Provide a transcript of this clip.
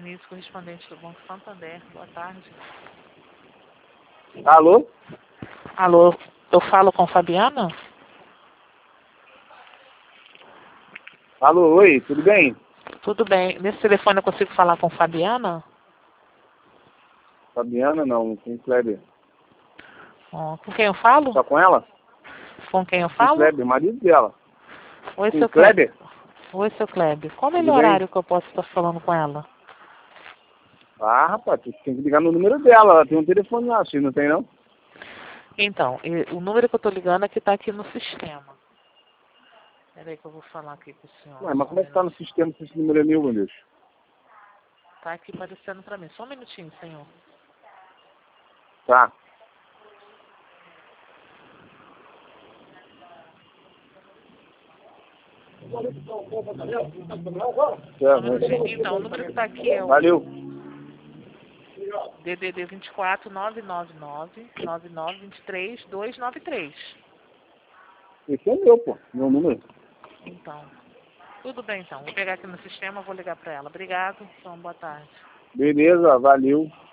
Denise, correspondente do Banco Santander. Boa tarde. Alô? Alô, eu falo com Fabiana? Alô, oi, tudo bem? Tudo bem. Nesse telefone eu consigo falar com Fabiana? Fabiana não, com Kleber. Oh, com quem eu falo? Tá com ela? Com quem eu Com falo? Kleber, marido dela. Oi, Com seu Kleber? Oi, seu Kleber. Qual o Tudo melhor bem? horário que eu posso estar falando com ela? Ah, rapaz, tu tem que ligar no número dela, ela tem um telefone lá, se não tem não? Então, o número que eu estou ligando é que está aqui no sistema. Peraí que eu vou falar aqui com o senhor. Ué, mas como é que tá no sistema se esse número é meu, meu Deus? Tá aqui aparecendo para mim. Só um minutinho, senhor. Tá. Só um minutinho. Então, o número que está aqui é o Valeu. DDD 24 999 9923 293. Esse é meu, pô, meu número. Então, tudo bem então. Vou pegar aqui no sistema, vou ligar para ela. Obrigado. Então, boa tarde. Beleza, valeu.